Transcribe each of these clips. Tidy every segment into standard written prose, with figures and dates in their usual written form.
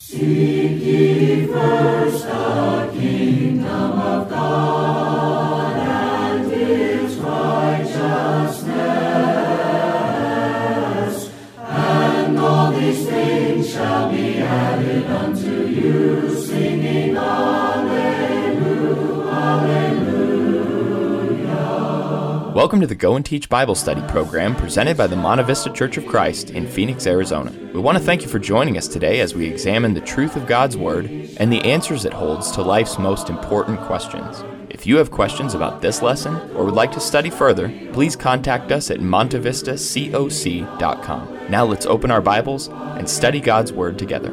Seek ye first the kingdom of God and His righteousness, and all these things shall be added unto you, singing Alleluia, Alleluia. Welcome to the Go and Teach Bible Study program presented by the Monte Vista Church of Christ in Phoenix, Arizona. We want to thank you for joining us today as we examine the truth of God's Word and the answers it holds to life's most important questions. If you have questions about this lesson or would like to study further, please contact us at montevistacoc.com. Now let's open our Bibles and study God's Word together.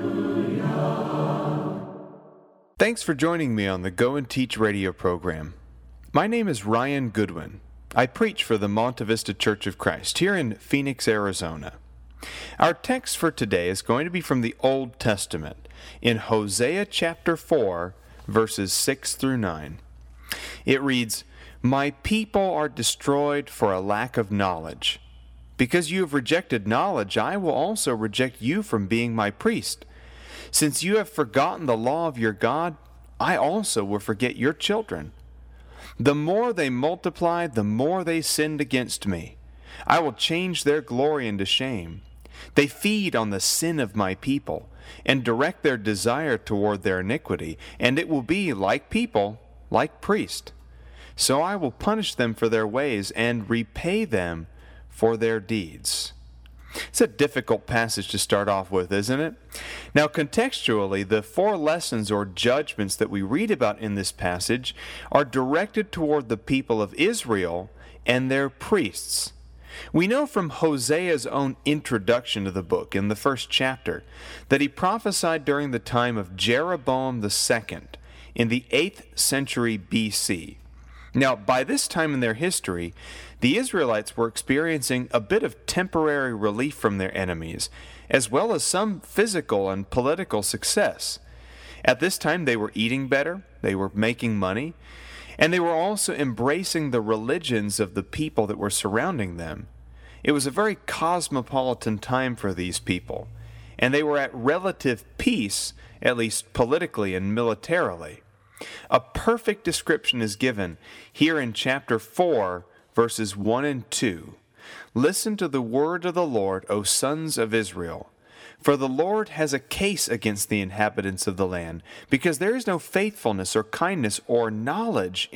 Thanks for joining me on the Go and Teach radio program. My name is Ryan Goodwin. I preach for the Monte Vista Church of Christ here in Phoenix, Arizona. Our text for today is going to be from the Old Testament in Hosea chapter 4, verses 6 through 9. It reads, "My people are destroyed for a lack of knowledge. Because you have rejected knowledge, I will also reject you from being my priest. Since you have forgotten the law of your God, I also will forget your children. The more they multiplied, the more they sinned against me. I will change their glory into shame. They feed on the sin of my people, and direct their desire toward their iniquity, and it will be like people, like priests. So I will punish them for their ways, and repay them for their deeds." It's a difficult passage to start off with, isn't it? Now, contextually, the four lessons or judgments that we read about in this passage are directed toward the people of Israel and their priests. We know from Hosea's own introduction to the book in the first chapter that he prophesied during the time of Jeroboam II in the 8th century BC. Now, by this time in their history, the Israelites were experiencing a bit of temporary relief from their enemies, as well as some physical and political success. At this time, they were eating better, they were making money, and they were also embracing the religions of the people that were surrounding them. It was a very cosmopolitan time for these people, and they were at relative peace, at least politically and militarily. A perfect description is given here in chapter 4, verses 1 and 2. "Listen to the word of the Lord, O sons of Israel. For the Lord has a case against the inhabitants of the land, because there is no faithfulness or kindness or knowledge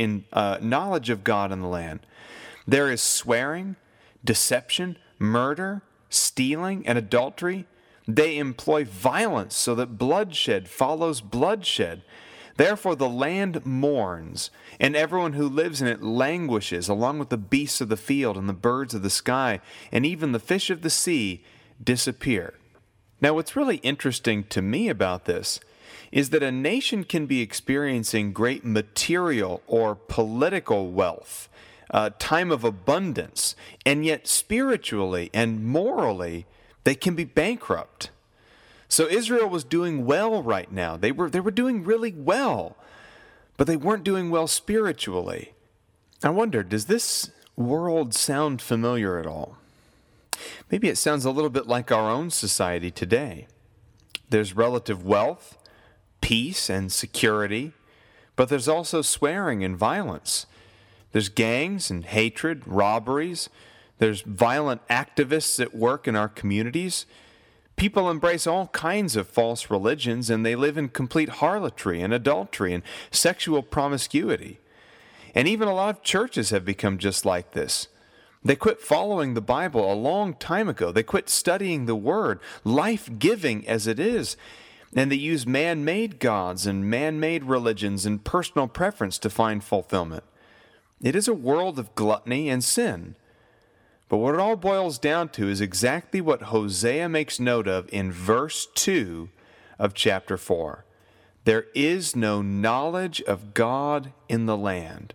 of God in the land. There is swearing, deception, murder, stealing, and adultery. They employ violence so that bloodshed follows bloodshed. Therefore the land mourns, and everyone who lives in it languishes, along with the beasts of the field and the birds of the sky, and even the fish of the sea disappear." Now, what's really interesting to me about this is that a nation can be experiencing great material or political wealth, a time of abundance, and yet spiritually and morally, they can be bankrupt. So Israel was doing well right now. They were doing really well, but they weren't doing well spiritually. I wonder, does this world sound familiar at all? Maybe it sounds a little bit like our own society today. There's relative wealth, peace, and security, but there's also swearing and violence. There's gangs and hatred, robberies. There's violent activists at work in our communities. People embrace all kinds of false religions, and they live in complete harlotry and adultery and sexual promiscuity. And even a lot of churches have become just like this. They quit following the Bible a long time ago. They quit studying the Word, life-giving as it is, and they use man-made gods and man-made religions and personal preference to find fulfillment. It is a world of gluttony and sin. But what it all boils down to is exactly what Hosea makes note of in verse 2 of chapter 4. There is no knowledge of God in the land.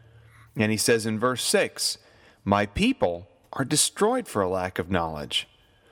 And he says in verse 6, "My people are destroyed for a lack of knowledge."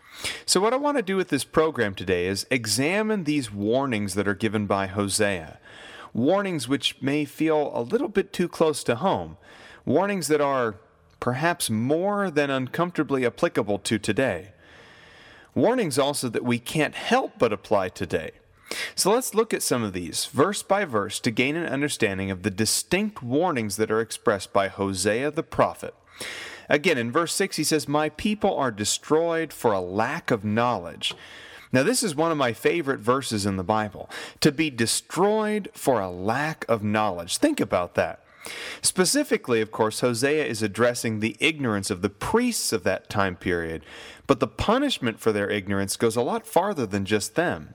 So what I want to do with this program today is examine these warnings that are given by Hosea. Warnings which may feel a little bit too close to home. Warnings that are perhaps more than uncomfortably applicable to today. Warnings also that we can't help but apply today. So let's look at some of these, verse by verse, to gain an understanding of the distinct warnings that are expressed by Hosea the prophet. Again, in verse 6, he says, "My people are destroyed for a lack of knowledge." Now, this is one of my favorite verses in the Bible. To be destroyed for a lack of knowledge. Think about that. Specifically, of course, Hosea is addressing the ignorance of the priests of that time period, but the punishment for their ignorance goes a lot farther than just them.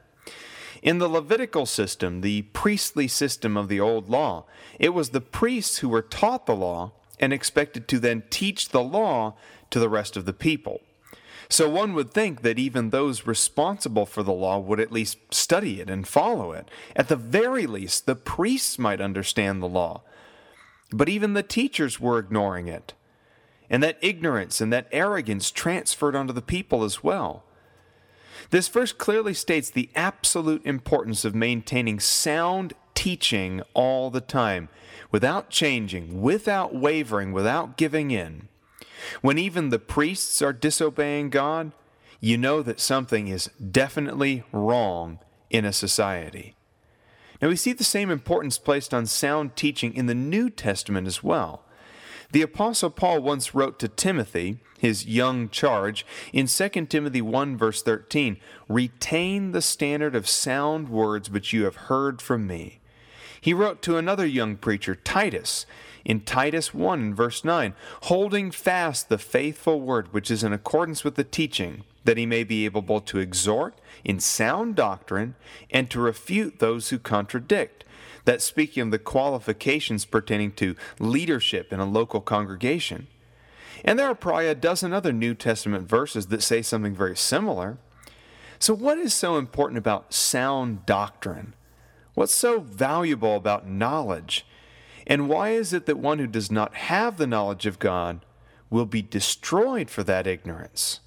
In the Levitical system, the priestly system of the Old Law, it was the priests who were taught the law and expected to then teach the law to the rest of the people. So one would think that even those responsible for the law would at least study it and follow it. At the very least, the priests might understand the law. But even the teachers were ignoring it. And that ignorance and that arrogance transferred onto the people as well. This verse clearly states the absolute importance of maintaining sound teaching all the time, without changing, without wavering, without giving in. When even the priests are disobeying God, you know that something is definitely wrong in a society. Now we see the same importance placed on sound teaching in the New Testament as well. The Apostle Paul once wrote to Timothy, his young charge, in 2 Timothy 1 verse 13, "Retain the standard of sound words which you have heard from me." He wrote to another young preacher, Titus, in Titus 1 verse 9, "Holding fast the faithful word which is in accordance with the teaching, that he may be able to exhort in sound doctrine and to refute those who contradict." That's speaking of the qualifications pertaining to leadership in a local congregation. And there are probably a dozen other New Testament verses that say something very similar. So what is so important about sound doctrine? What's so valuable about knowledge? And why is it that one who does not have the knowledge of God will be destroyed for that ignorance?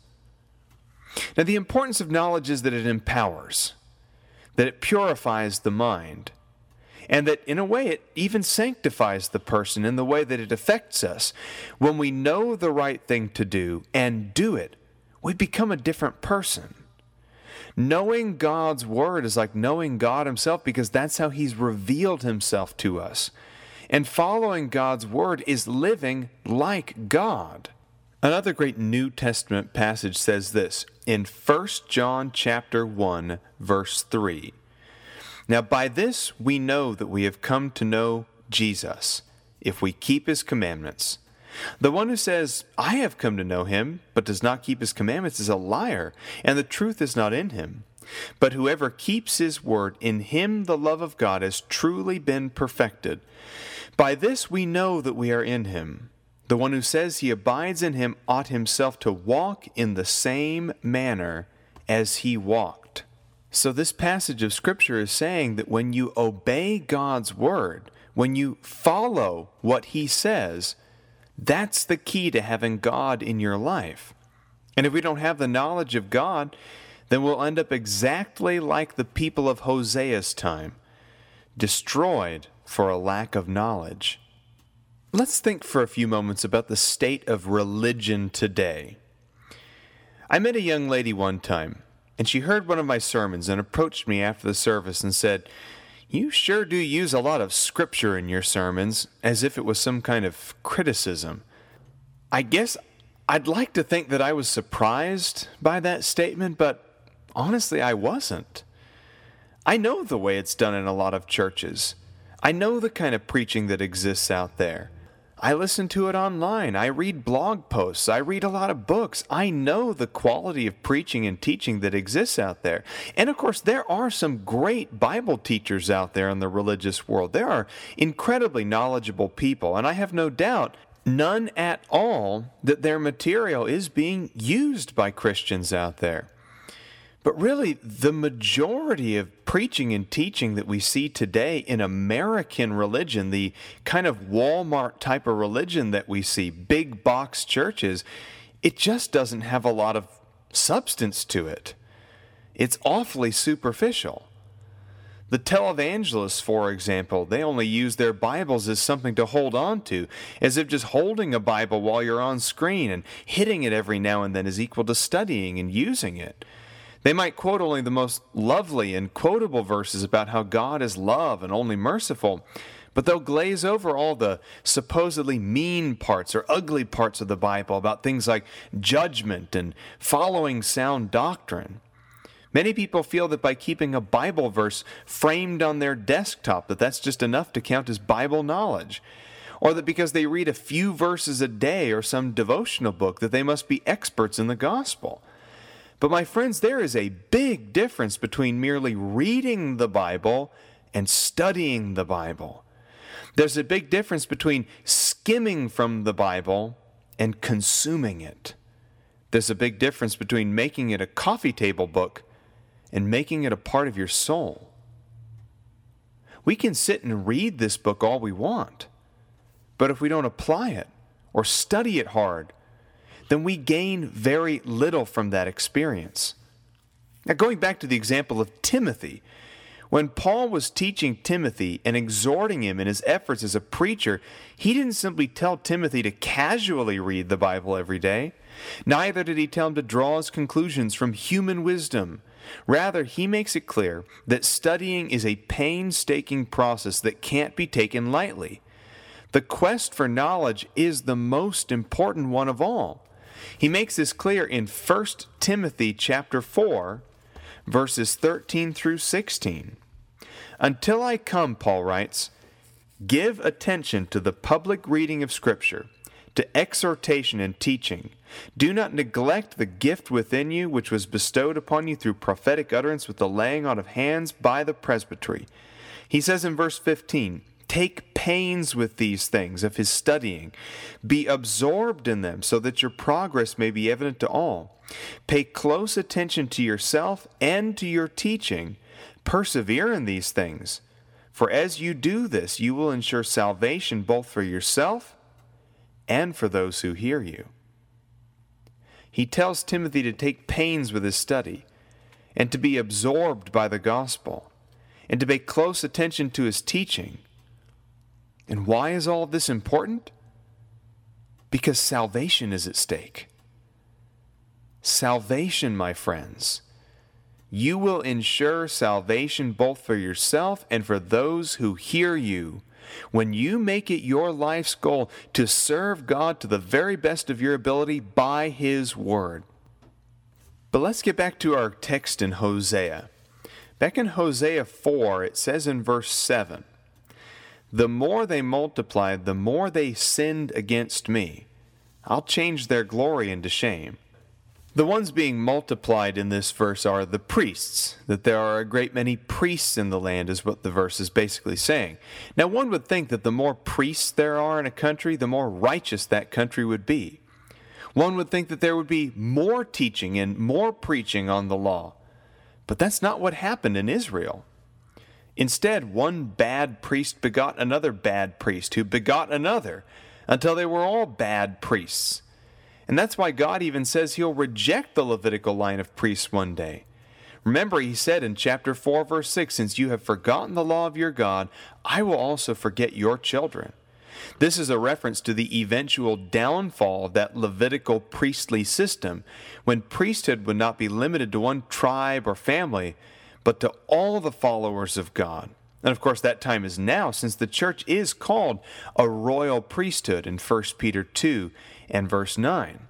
Now, the importance of knowledge is that it empowers, that it purifies the mind, and that in a way it even sanctifies the person in the way that it affects us. When we know the right thing to do and do it, we become a different person. Knowing God's Word is like knowing God Himself, because that's how He's revealed Himself to us. And following God's Word is living like God. Another great New Testament passage says this in 1 John chapter 1, verse 3. "Now by this we know that we have come to know Jesus, if we keep His commandments. The one who says, 'I have come to know Him,' but does not keep His commandments is a liar, and the truth is not in him. But whoever keeps His word, in him the love of God has truly been perfected. By this we know that we are in Him. The one who says he abides in Him ought himself to walk in the same manner as He walked." So this passage of Scripture is saying that when you obey God's Word, when you follow what He says, that's the key to having God in your life. And if we don't have the knowledge of God, then we'll end up exactly like the people of Hosea's time, destroyed for a lack of knowledge. Let's think for a few moments about the state of religion today. I met a young lady one time, and she heard one of my sermons and approached me after the service and said, "You sure do use a lot of Scripture in your sermons," as if it was some kind of criticism. I guess I'd like to think that I was surprised by that statement, but honestly, I wasn't. I know the way it's done in a lot of churches. I know the kind of preaching that exists out there. I listen to it online. I read blog posts. I read a lot of books. I know the quality of preaching and teaching that exists out there. And of course, there are some great Bible teachers out there in the religious world. There are incredibly knowledgeable people, and I have no doubt, none at all, that their material is being used by Christians out there. But really, the majority of preaching and teaching that we see today in American religion, the kind of Walmart type of religion that we see, big box churches, it just doesn't have a lot of substance to it. It's awfully superficial. The televangelists, for example, they only use their Bibles as something to hold on to, as if just holding a Bible while you're on screen and hitting it every now and then is equal to studying and using it. They might quote only the most lovely and quotable verses about how God is love and only merciful, but they'll glaze over all the supposedly mean parts or ugly parts of the Bible about things like judgment and following sound doctrine. Many people feel that by keeping a Bible verse framed on their desktop, that's just enough to count as Bible knowledge. Or that because they read a few verses a day or some devotional book, that they must be experts in the gospel. But my friends, there is a big difference between merely reading the Bible and studying the Bible. There's a big difference between skimming from the Bible and consuming it. There's a big difference between making it a coffee table book and making it a part of your soul. We can sit and read this book all we want, but if we don't apply it or study it hard, then we gain very little from that experience. Now, going back to the example of Timothy, when Paul was teaching Timothy and exhorting him in his efforts as a preacher, he didn't simply tell Timothy to casually read the Bible every day. Neither did he tell him to draw his conclusions from human wisdom. Rather, he makes it clear that studying is a painstaking process that can't be taken lightly. The quest for knowledge is the most important one of all. He makes this clear in 1 Timothy chapter 4, verses 13 through 16. Until I come, Paul writes, give attention to the public reading of Scripture, to exhortation and teaching. Do not neglect the gift within you which was bestowed upon you through prophetic utterance with the laying on of hands by the presbytery. He says in verse 15, take pains with these things of his studying. Be absorbed in them so that your progress may be evident to all. Pay close attention to yourself and to your teaching. Persevere in these things. For as you do this, you will ensure salvation both for yourself and for those who hear you. He tells Timothy to take pains with his study and to be absorbed by the gospel and to pay close attention to his teaching. And why is all of this important? Because salvation is at stake. Salvation, my friends. You will ensure salvation both for yourself and for those who hear you when you make it your life's goal to serve God to the very best of your ability by His Word. But let's get back to our text in Hosea. Back in Hosea 4, it says in verse 7, the more they multiplied, the more they sinned against me. I'll change their glory into shame. The ones being multiplied in this verse are the priests, that there are a great many priests in the land is what the verse is basically saying. Now one would think that the more priests there are in a country, the more righteous that country would be. One would think that there would be more teaching and more preaching on the law. But that's not what happened in Israel. Instead, one bad priest begot another bad priest who begot another until they were all bad priests. And that's why God even says He'll reject the Levitical line of priests one day. Remember, He said in chapter 4, verse 6, since you have forgotten the law of your God, I will also forget your children. This is a reference to the eventual downfall of that Levitical priestly system, when priesthood would not be limited to one tribe or family, but to all the followers of God. And of course, that time is now, since the church is called a royal priesthood in 1 Peter 2 and verse 9.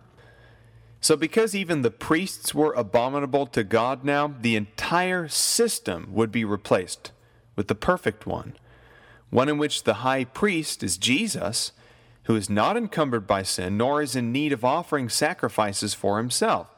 So because even the priests were abominable to God now, the entire system would be replaced with the perfect one in which the high priest is Jesus, who is not encumbered by sin, nor is in need of offering sacrifices for himself.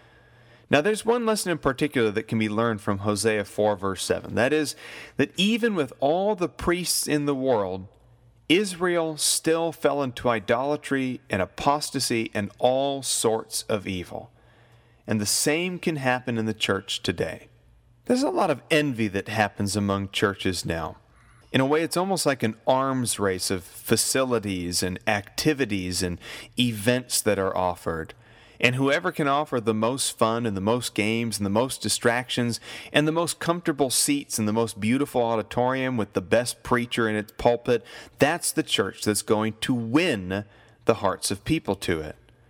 Now there's one lesson in particular that can be learned from Hosea 4 verse 7. That is, that even with all the priests in the world, Israel still fell into idolatry and apostasy and all sorts of evil. And the same can happen in the church today. There's a lot of envy that happens among churches now. In a way, it's almost like an arms race of facilities and activities and events that are offered. And whoever can offer the most fun and the most games and the most distractions and the most comfortable seats and the most beautiful auditorium with the best preacher in its pulpit, that's the church that's going to win the hearts of people to it.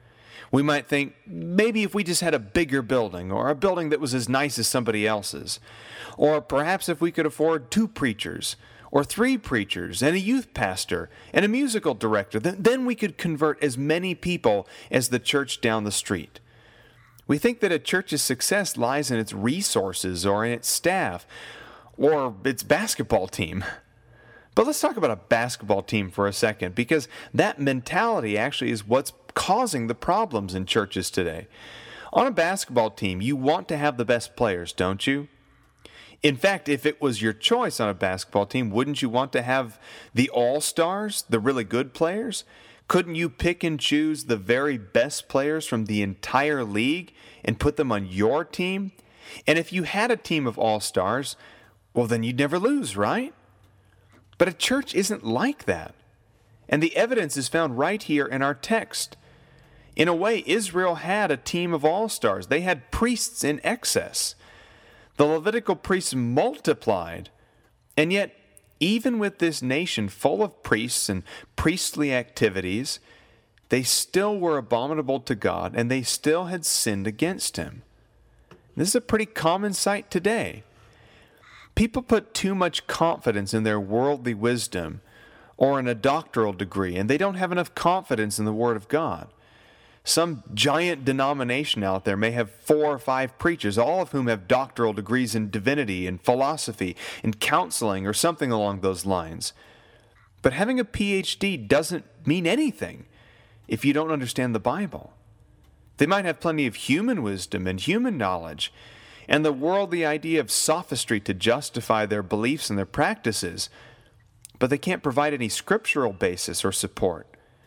We might think maybe if we just had a bigger building, or a building that was as nice as somebody else's, or perhaps if we could afford 2 preachers, or 3 preachers, and a youth pastor, and a musical director, then we could convert as many people as the church down the street. We think that a church's success lies in its resources, or in its staff, or its basketball team. But let's talk about a basketball team for a second, because that mentality actually is what's causing the problems in churches today. On a basketball team, you want to have the best players, don't you? In fact, if it was your choice on a basketball team, wouldn't you want to have the all-stars, the really good players? Couldn't you pick and choose the very best players from the entire league and put them on your team? And if you had a team of all-stars, well, then you'd never lose, right? But a church isn't like that. And the evidence is found right here in our text. In a way, Israel had a team of all-stars. They had priests in excess. The Levitical priests multiplied. And yet, even with this nation full of priests and priestly activities, they still were abominable to God, and they still had sinned against Him. This is a pretty common sight today. People put too much confidence in their worldly wisdom or in a doctoral degree, and they don't have enough confidence in the Word of God. Some giant denomination out there may have 4 or 5 preachers, all of whom have doctoral degrees in divinity and philosophy and counseling or something along those lines. But having a PhD doesn't mean anything if you don't understand the Bible. They might have plenty of human wisdom and human knowledge, and the worldly idea of sophistry to justify their beliefs and their practices, but they can't provide any scriptural basis or support.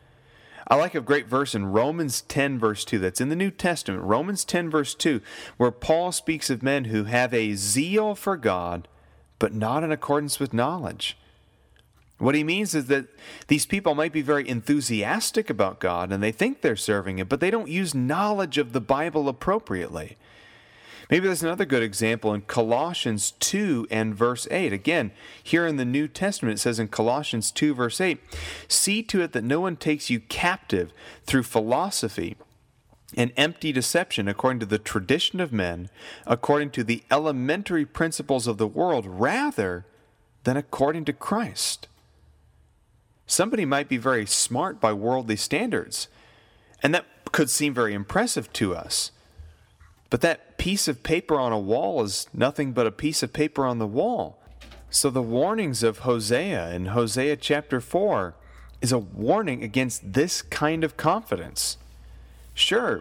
I like a great verse in Romans 10 verse 2 that's in the New Testament, Romans 10 verse 2, where Paul speaks of men who have a zeal for God, but not in accordance with knowledge. What he means is that these people might be very enthusiastic about God, and they think they're serving Him, but they don't use knowledge of the Bible appropriately. Maybe there's another good example in Colossians 2 and verse 8. Again, here in the New Testament, it says in Colossians 2 verse 8, "See to it that no one takes you captive through philosophy and empty deception according to the tradition of men, according to the elementary principles of the world, rather than according to Christ." Somebody might be very smart by worldly standards, and that could seem very impressive to us. But that piece of paper on a wall is nothing but a piece of paper on the wall. So the warnings of Hosea in Hosea chapter 4 is a warning against this kind of confidence. Sure,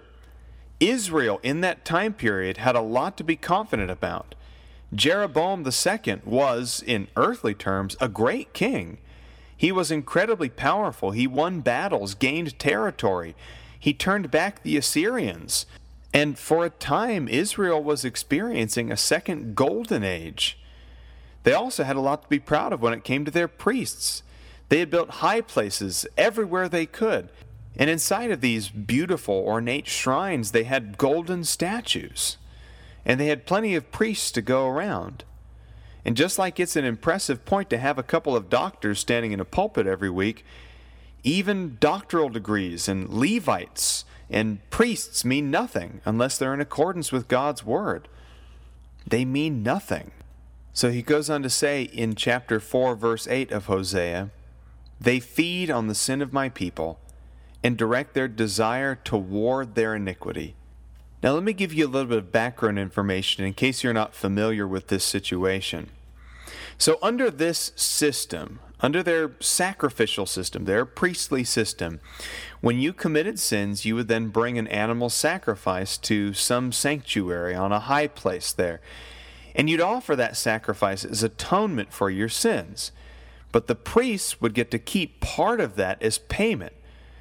Israel in that time period had a lot to be confident about. Jeroboam II was, in earthly terms, a great king. He was incredibly powerful. He won battles, gained territory. He turned back the Assyrians. And for a time, Israel was experiencing a second golden age. They also had a lot to be proud of when it came to their priests. They had built high places everywhere they could. And inside of these beautiful, ornate shrines, they had golden statues. And they had plenty of priests to go around. And just like it's an impressive point to have a couple of doctors standing in a pulpit every week, even doctoral degrees and Levites and priests mean nothing unless they're in accordance with God's Word. They mean nothing. So he goes on to say in chapter 4, verse 8 of Hosea, "They feed on the sin of my people and direct their desire toward their iniquity." Now let me give you a little bit of background information in case you're not familiar with this situation. So under this system, under their sacrificial system, their priestly system, when you committed sins, you would then bring an animal sacrifice to some sanctuary on a high place there. And you'd offer that sacrifice as atonement for your sins. But the priests would get to keep part of that as payment.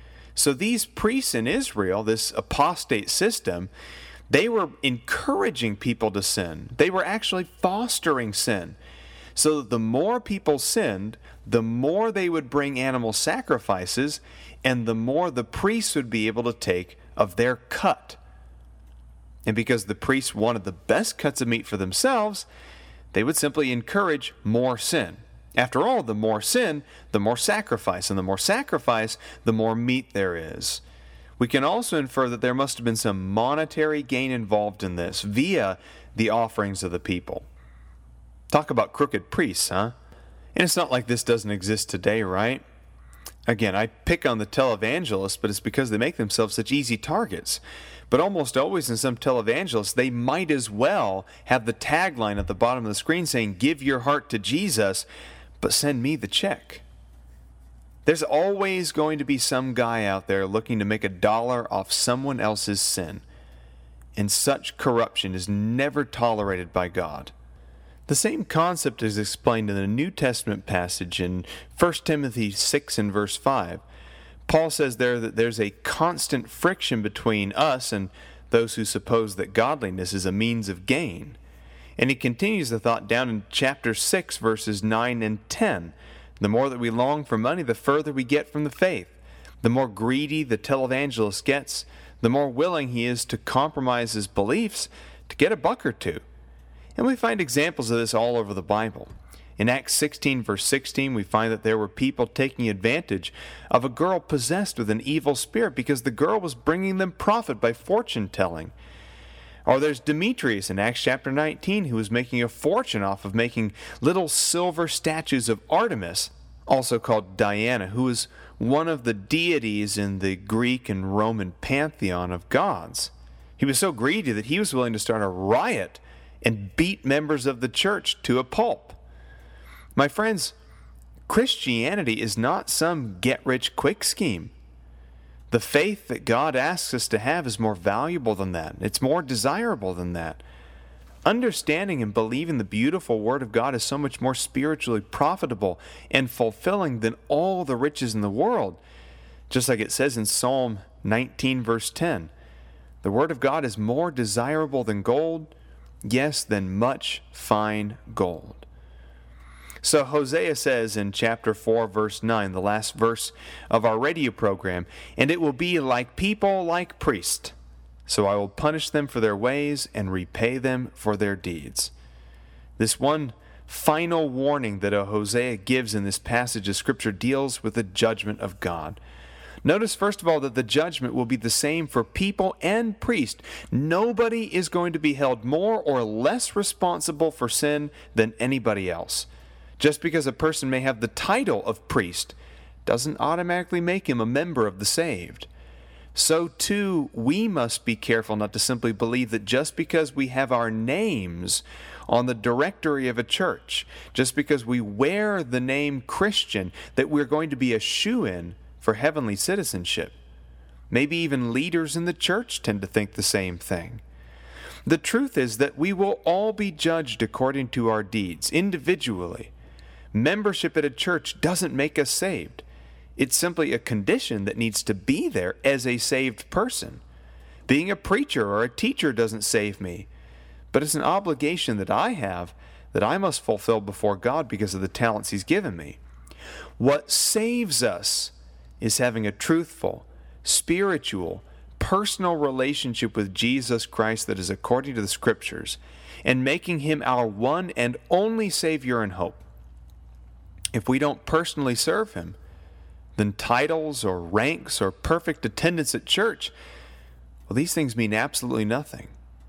So these priests in Israel, this apostate system, they were encouraging people to sin. They were actually fostering sin. So that the more people sinned, the more they would bring animal sacrifices, and the more the priests would be able to take of their cut. And because the priests wanted the best cuts of meat for themselves, they would simply encourage more sin. After all, the more sin, the more sacrifice, and the more sacrifice, the more meat there is. We can also infer that there must have been some monetary gain involved in this via the offerings of the people. Talk about crooked priests, huh? And it's not like this doesn't exist today, right? Again, I pick on the televangelists, but it's because they make themselves such easy targets. But almost always in some televangelists, they might as well have the tagline at the bottom of the screen saying, "Give your heart to Jesus, but send me the check." There's always going to be some guy out there looking to make $1 off someone else's sin. And such corruption is never tolerated by God. The same concept is explained in the New Testament passage in 1 Timothy 6 and verse 5. Paul says there that there's a constant friction between us and those who suppose that godliness is a means of gain. And he continues the thought down in chapter 6, verses 9 and 10. The more that we long for money, the further we get from the faith. The more greedy the televangelist gets, the more willing he is to compromise his beliefs to get a buck or two. And we find examples of this all over the Bible. In Acts 16, verse 16, we find that there were people taking advantage of a girl possessed with an evil spirit because the girl was bringing them profit by fortune-telling. Or there's Demetrius in Acts chapter 19, who was making a fortune off of making little silver statues of Artemis, also called Diana, who was one of the deities in the Greek and Roman pantheon of gods. He was so greedy that he was willing to start a riot and beat members of the church to a pulp. My friends, Christianity is not some get-rich-quick scheme. The faith that God asks us to have is more valuable than that. It's more desirable than that. Understanding and believing the beautiful Word of God is so much more spiritually profitable and fulfilling than all the riches in the world. Just like it says in Psalm 19, verse 10, the Word of God is more desirable than gold, yes, than much fine gold. So Hosea says in chapter 4, verse 9, the last verse of our radio program, "And it will be like people like priests, so I will punish them for their ways and repay them for their deeds." This one final warning that Hosea gives in this passage of Scripture deals with the judgment of God. Notice, first of all, that the judgment will be the same for people and priests. Nobody is going to be held more or less responsible for sin than anybody else. Just because a person may have the title of priest doesn't automatically make him a member of the saved. So too, we must be careful not to simply believe that just because we have our names on the directory of a church, just because we wear the name Christian, that we're going to be a shoo-in for heavenly citizenship. Maybe even leaders in the church tend to think the same thing. The truth is that we will all be judged according to our deeds, individually. Membership at a church doesn't make us saved. It's simply a condition that needs to be there as a saved person. Being a preacher or a teacher doesn't save me, but it's an obligation that I have that I must fulfill before God because of the talents He's given me. What saves us is having a truthful, spiritual, personal relationship with Jesus Christ that is according to the Scriptures, and making Him our one and only Savior and hope. If we don't personally serve Him, then titles or ranks or perfect attendance at church, well, these things mean absolutely nothing.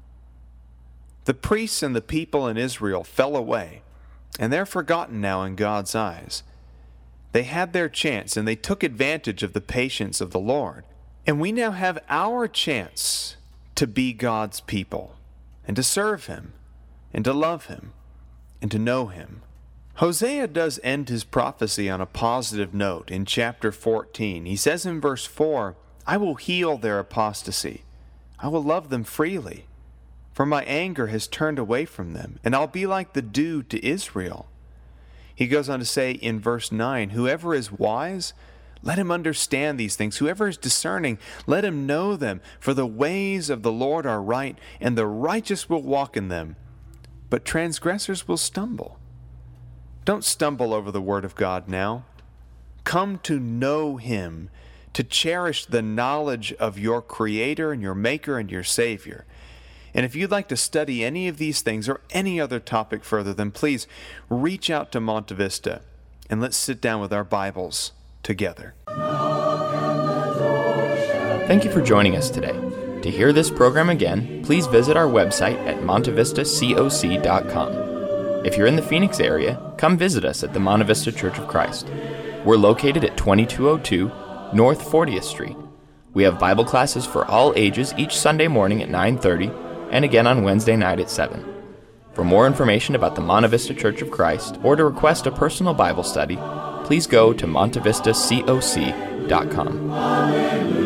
The priests and the people in Israel fell away, and they're forgotten now in God's eyes. They had their chance, and they took advantage of the patience of the Lord. And we now have our chance to be God's people, and to serve Him, and to love Him, and to know Him. Hosea does end his prophecy on a positive note in chapter 14. He says in verse 4, "I will heal their apostasy. I will love them freely. For my anger has turned away from them, and I'll be like the dew to Israel." He goes on to say in verse 9, "Whoever is wise, let him understand these things. Whoever is discerning, let him know them. For the ways of the Lord are right, and the righteous will walk in them. But transgressors will stumble." Don't stumble over the Word of God now. Come to know Him, to cherish the knowledge of your Creator and your Maker and your Savior. And if you'd like to study any of these things or any other topic further, then please reach out to Monte Vista and let's sit down with our Bibles together. Thank Thank you for joining us today. To hear this program again, please visit our website at montevistacoc.com. If you're in the Phoenix area, come visit us at the Monte Vista Church of Christ. We're located at 2202 North 40th Street. We have Bible classes for all ages each Sunday morning at 9:30 and again on Wednesday night at 7. For more information about the Monte Vista Church of Christ or to request a personal Bible study, please go to montevistacoc.com.